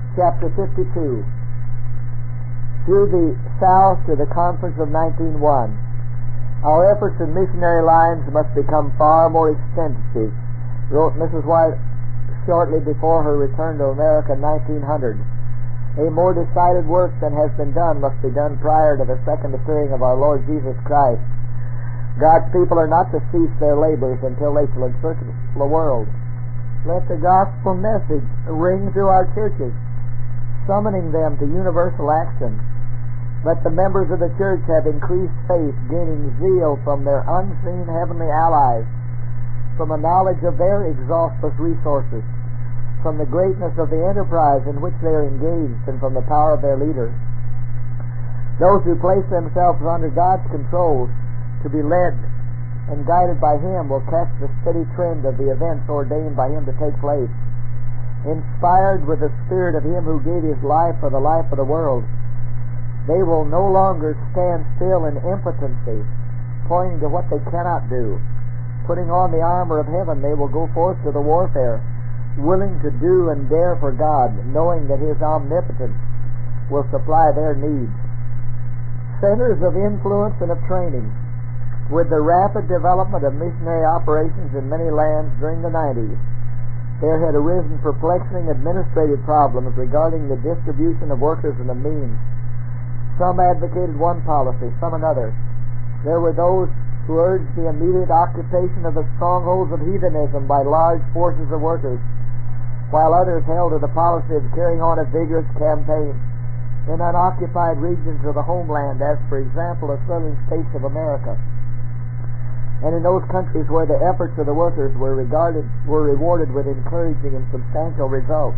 chapter 52. Through the South to the Conference of 1901. Our efforts in missionary lines must become far more extensive, wrote Mrs. White shortly before her return to America in 1900. A more decided work than has been done must be done prior to the second appearing of our Lord Jesus Christ. God's people are not to cease their labors until they shall encircle the world. Let the gospel message ring through our churches, summoning them to universal action. Let the members of the church have increased faith, gaining zeal from their unseen heavenly allies, from a knowledge of their exhaustless resources, from the greatness of the enterprise in which they are engaged, and from the power of their leaders. Those who place themselves under God's control to be led and guided by Him will catch the steady trend of the events ordained by Him to take place. Inspired with the Spirit of Him who gave His life for the life of the world, they will no longer stand still in impotency, pointing to what they cannot do. Putting on the armor of heaven, they will go forth to the warfare, willing to do and dare for God, knowing that His omnipotence will supply their needs. Centers of influence and of training. With the rapid development of missionary operations in many lands during the 90s, there had arisen perplexing administrative problems regarding the distribution of workers and of means. Some advocated one policy, some another. There were those who urged the immediate occupation of the strongholds of heathenism by large forces of workers, while others held to the policy of carrying on a vigorous campaign in unoccupied regions of the homeland, as for example the southern states of America, and in those countries where the efforts of the workers were rewarded with encouraging and substantial results.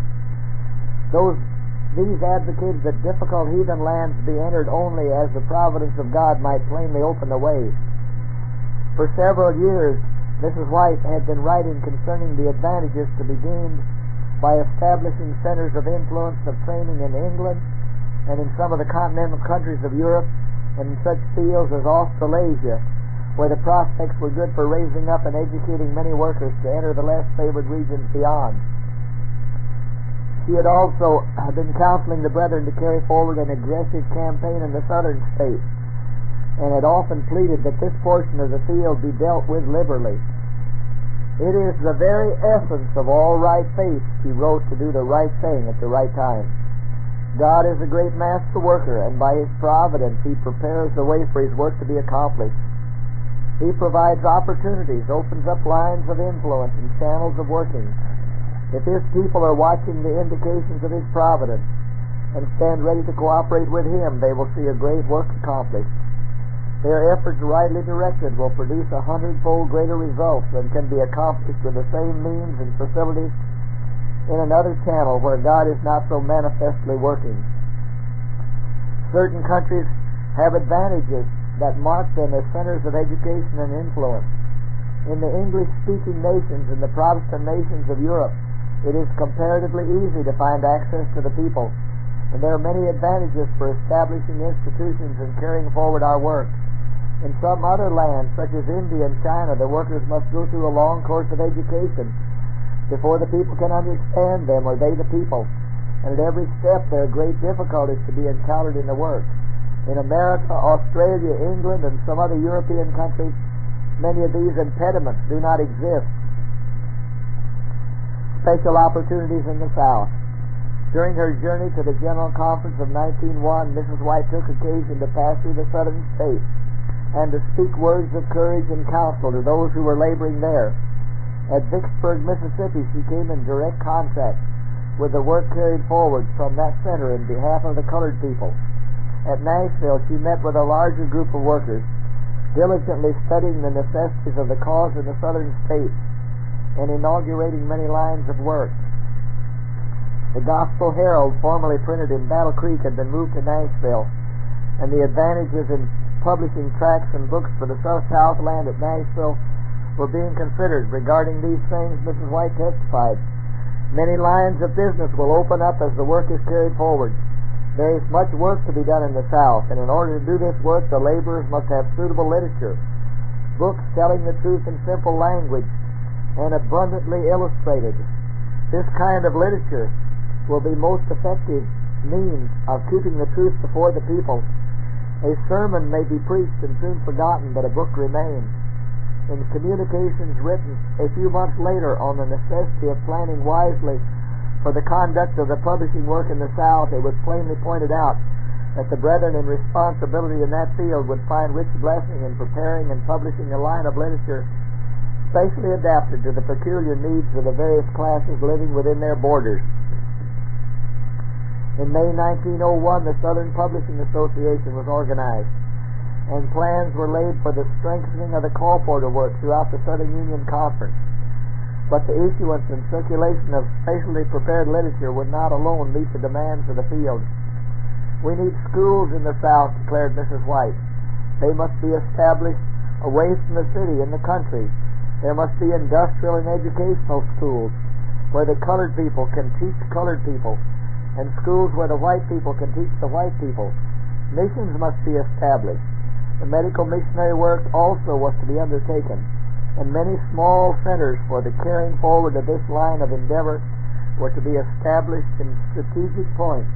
These advocated that difficult heathen lands be entered only as the providence of God might plainly open the way. For several years, Mrs. White had been writing concerning the advantages to be gained by establishing centers of influence and of training in England and in some of the continental countries of Europe, and in such fields as Australasia, where the prospects were good for raising up and educating many workers to enter the less favored regions beyond. She had also been counseling the brethren to carry forward an aggressive campaign in the southern states, and had often pleaded that this portion of the field be dealt with liberally. It is the very essence of all right faith, she wrote, to do the right thing at the right time. God is a great master worker, and by His providence He prepares the way for His work to be accomplished. He provides opportunities, opens up lines of influence and channels of working. If His people are watching the indications of His providence and stand ready to cooperate with Him, they will see a great work accomplished. Their efforts rightly directed will produce 100-fold greater results than can be accomplished with the same means and facilities in another channel where God is not so manifestly working. Certain countries have advantages that mark them as centers of education and influence. In the English-speaking nations and the Protestant nations of Europe, it is comparatively easy to find access to the people, and there are many advantages for establishing institutions and carrying forward our work. In some other lands, such as India and China, the workers must go through a long course of education before the people can understand them, or they the people, and at every step there are great difficulties to be encountered in the work. In America, Australia, England, and some other European countries, many of these impediments do not exist. Special opportunities in the South. During her journey to the General Conference of 1901, Mrs. White took occasion to pass through the southern states and to speak words of courage and counsel to those who were laboring there. At Vicksburg, Mississippi, she came in direct contact with the work carried forward from that center in behalf of the colored people. At Nashville, she met with a larger group of workers, diligently studying the necessities of the cause in the southern states and inaugurating many lines of work. The Gospel Herald, formerly printed in Battle Creek, had been moved to Nashville, and the advantages in publishing tracts and books for the Southland at Nashville were being considered. Regarding these things, Mrs. White testified, "Many lines of business will open up as the work is carried forward. There is much work to be done in the South, and in order to do this work, the laborers must have suitable literature, books telling the truth in simple language and abundantly illustrated. This kind of literature will be most effective means of keeping the truth before the people. A sermon may be preached and soon forgotten, but a book remains. In communications written a few months later on the necessity of planning wisely for the conduct of the publishing work in the South, it was plainly pointed out that the brethren in responsibility in that field would find rich blessing in preparing and publishing a line of literature specially adapted to the peculiar needs of the various classes living within their borders. In May 1901, the Southern Publishing Association was organized, and plans were laid for the strengthening of the colporteur work throughout the Southern Union Conference. But the issuance and circulation of specially prepared literature would not alone meet the demands of the field. We need schools in the South, declared Mrs. White. They must be established away from the city, in the country. There must be industrial and educational schools where the colored people can teach colored people, and schools where the white people can teach the white people. Missions must be established. The medical missionary work also was to be undertaken, and many small centers for the carrying forward of this line of endeavor were to be established in strategic points.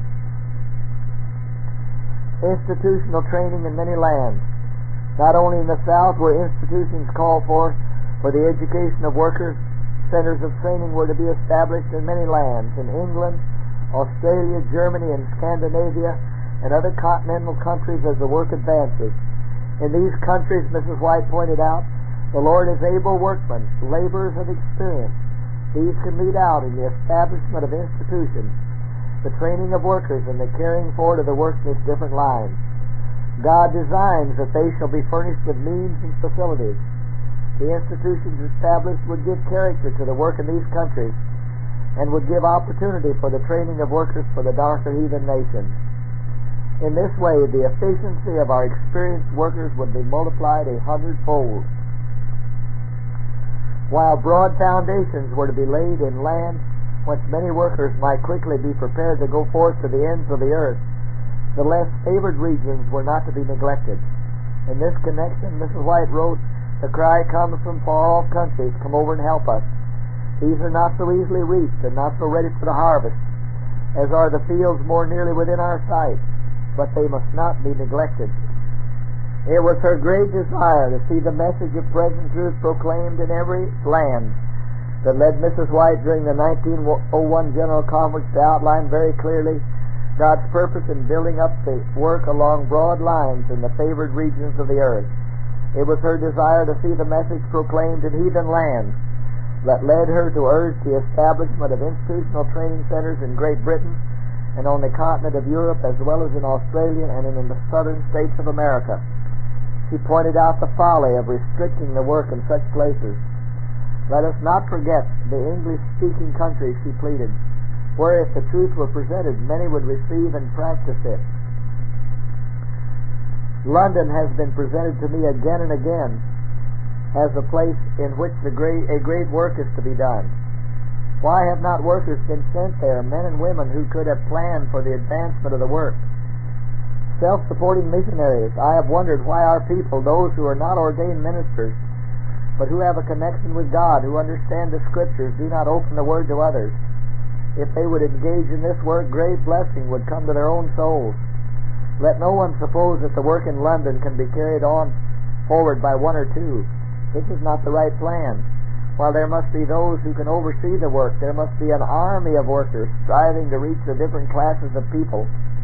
Institutional training in many lands. Not only in the South were institutions called for the education of workers, centers of training were to be established in many lands, in England, Australia, Germany, and Scandinavia, and other continental countries as the work advances. In these countries, Mrs. White pointed out, the Lord is able workmen, laborers of experience. These can lead out in the establishment of institutions, the training of workers, and the carrying forward of the work in its different lines. God designs that they shall be furnished with means and facilities. The institutions established would give character to the work in these countries, and would give opportunity for the training of workers for the darker heathen nations. In this way, the efficiency of our experienced workers would be multiplied 100-fold. While broad foundations were to be laid in lands whence many workers might quickly be prepared to go forth to the ends of the earth, the less favored regions were not to be neglected. In this connection, Mrs. White wrote, "The cry comes from far-off countries, come over and help us. These are not so easily reached and not so ready for the harvest as are the fields more nearly within our sight, but they must not be neglected." It was her great desire to see the message of present truth proclaimed in every land that led Mrs. White during the 1901 General Conference to outline very clearly God's purpose in building up the work along broad lines in the favored regions of the earth. It was her desire to see the message proclaimed in heathen lands that led her to urge the establishment of institutional training centers in Great Britain and on the continent of Europe, as well as in Australia and in the southern states of America. She pointed out the folly of restricting the work in such places. Let us not forget the English-speaking countries, she pleaded, where if the truth were presented, many would receive and practice it. London has been presented to me again and again as a place in which a great work is to be done. Why have not workers been sent there, men and women who could have planned for the advancement of the work? Self-supporting missionaries. I have wondered why our people, those who are not ordained ministers, but who have a connection with God, who understand the Scriptures, do not open the Word to others. If they would engage in this work, great blessing would come to their own souls. Let no one suppose that the work in London can be carried on forward by one or two. This is not the right plan. While there must be those who can oversee the work, there must be an army of workers striving to reach the different classes of people.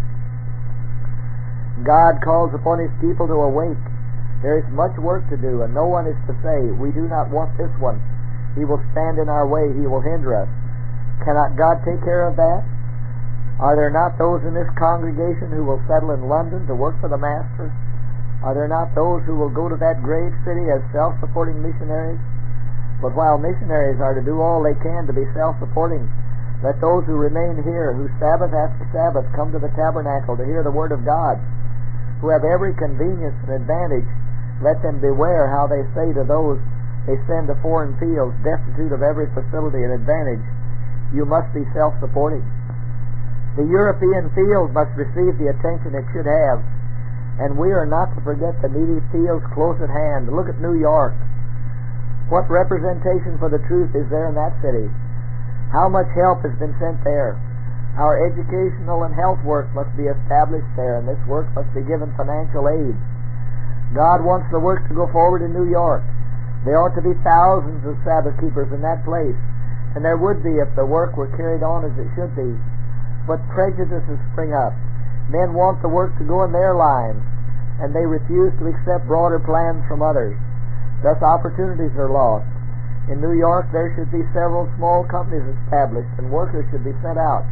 God calls upon His people to awake. There is much work to do, and no one is to say, "We do not want this one. He will stand in our way. He will hinder us." Cannot God take care of that? Are there not those in this congregation who will settle in London to work for the Master? Are there not those who will go to that great city as self-supporting missionaries? But while missionaries are to do all they can to be self-supporting, let those who remain here, who Sabbath after Sabbath come to the tabernacle to hear the Word of God, who have every convenience and advantage, let them beware how they say to those they send to foreign fields, destitute of every facility and advantage, "You must be self-supporting." The European field must receive the attention it should have, and we are not to forget the needy fields close at hand. Look at New York. What representation for the truth is there in that city? How much help has been sent there? Our educational and health work must be established there, and this work must be given financial aid. God wants the work to go forward in New York. There ought to be thousands of Sabbath keepers in that place, and there would be if the work were carried on as it should be. But prejudices spring up. Men want the work to go in their line, and they refuse to accept broader plans from others. Thus opportunities are lost. In New York there should be several small companies established, and workers should be sent out.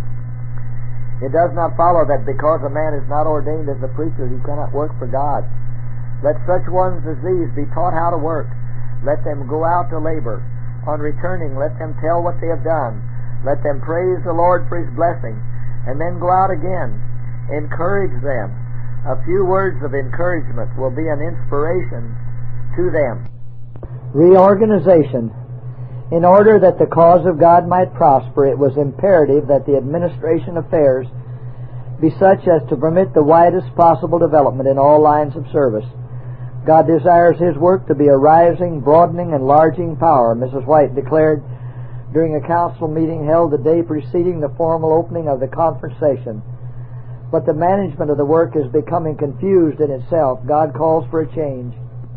It does not follow that because a man is not ordained as a preacher he cannot work for God. Let such ones as these be taught how to work. Let them go out to labor. On returning, let them tell what they have done. Let them praise the Lord for His blessing, and then go out again. Encourage them. A few words of encouragement will be an inspiration to them. Reorganization. In order that the cause of God might prosper, it was imperative that the administration affairs be such as to permit the widest possible development in all lines of service. God desires His work to be a rising, broadening, enlarging power, Mrs. White declared during a council meeting held the day preceding the formal opening of the conference session. But the management of the work is becoming confused in itself. God calls for a change.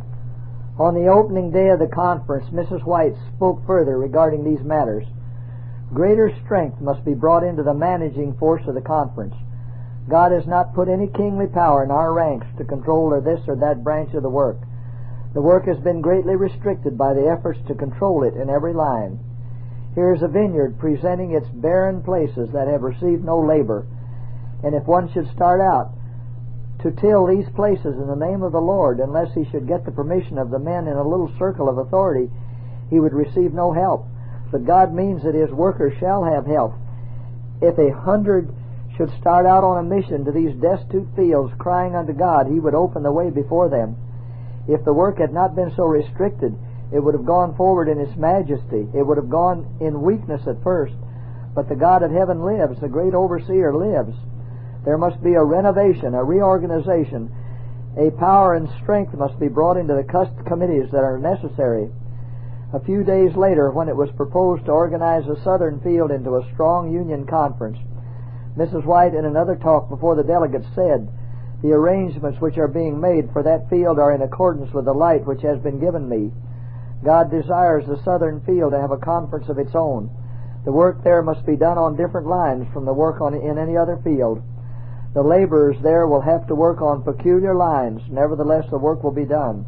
On the opening day of the conference, Mrs. White spoke further regarding these matters. Greater strength must be brought into the managing force of the conference. God has not put any kingly power in our ranks to control this or that branch of the work. The work has been greatly restricted by the efforts to control it in every line. Here is a vineyard presenting its barren places that have received no labor, and if one should start out to till these places in the name of the Lord, unless he should get the permission of the men in a little circle of authority, he would receive no help. But God means that His workers shall have help. If 100 should start out on a mission to these destitute fields crying unto God, He would open the way before them. If the work had not been so restricted, it would have gone forward in its majesty. It would have gone in weakness at first. But the God of heaven lives, the great overseer lives. There must be a renovation, a reorganization. A power and strength must be brought into the committees that are necessary. A few days later, when it was proposed to organize the southern field into a strong union conference, Mrs. White, in another talk before the delegates, said, "The arrangements which are being made for that field are in accordance with the light which has been given me. God desires the southern field to have a conference of its own. The work there must be done on different lines from the work in any other field. The laborers there will have to work on peculiar lines. Nevertheless, the work will be done.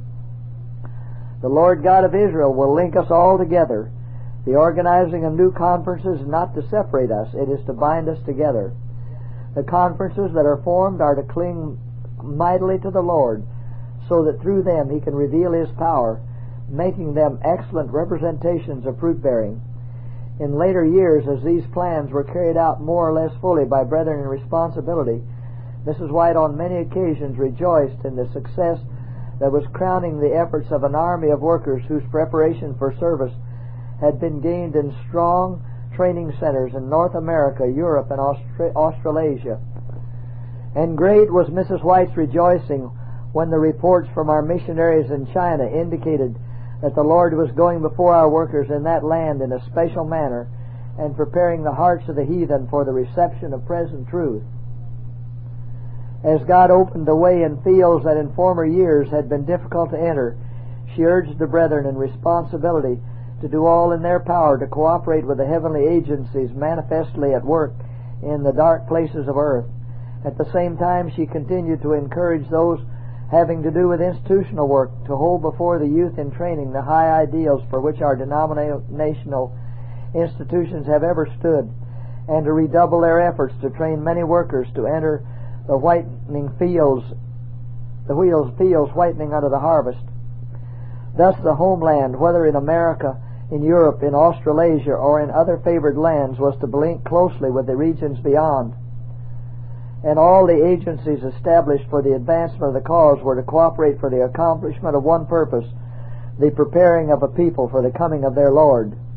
The Lord God of Israel will link us all together. The organizing of new conferences is not to separate us. It is to bind us together. The conferences that are formed are to cling mightily to the Lord, so that through them He can reveal His power, making them excellent representations of fruit-bearing. In later years, as these plans were carried out more or less fully by brethren in responsibility, Mrs. White on many occasions rejoiced in the success that was crowning the efforts of an army of workers whose preparation for service had been gained in strong training centers in North America, Europe, and Australasia. And great was Mrs. White's rejoicing when the reports from our missionaries in China indicated that the Lord was going before our workers in that land in a special manner and preparing the hearts of the heathen for the reception of present truth. As God opened the way in fields that in former years had been difficult to enter, she urged the brethren in responsibility to do all in their power to cooperate with the heavenly agencies manifestly at work in the dark places of earth. At the same time, she continued to encourage those having to do with institutional work to hold before the youth in training the high ideals for which our denominational institutions have ever stood, and to redouble their efforts to train many workers to enter the whitening fields, fields whitening under the harvest. Thus the homeland, whether in America, in Europe, in Australasia, or in other favored lands, was to link closely with the regions beyond. And all the agencies established for the advancement of the cause were to cooperate for the accomplishment of one purpose, the preparing of a people for the coming of their Lord.